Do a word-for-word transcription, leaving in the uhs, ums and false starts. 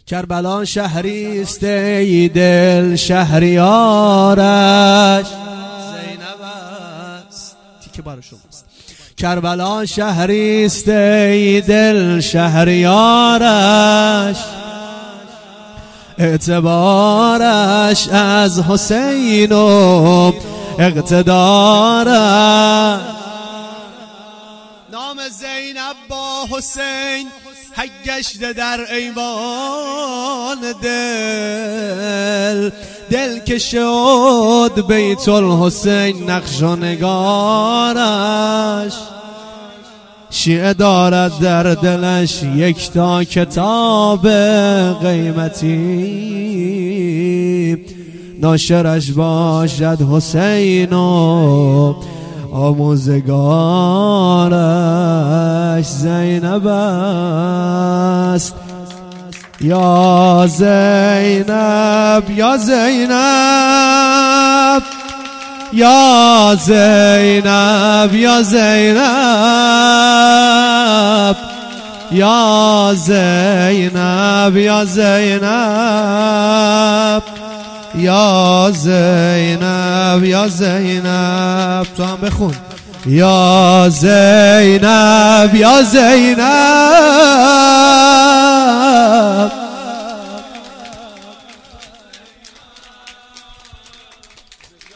کربلا شهریست ای دل شهریارش زینب است. تیکه برای شماست. کربلا شهریست ای دل شهریارش، اعتبارش از حسین و اقتدارش. نام زینب با حسین حک گشته در ایوان دل، دل که شد بیت الحسین نقش و نگارش. شیعه دارد در دلش یک تا کتاب قیمتی، ناشرش باشد حسین و آموزگارش زینب است. یا زینب یا زینب یا زینب یا زینب یا زینب یا زینب یا زینب یا زینب. تو هم بخون. یا زینب یا زینب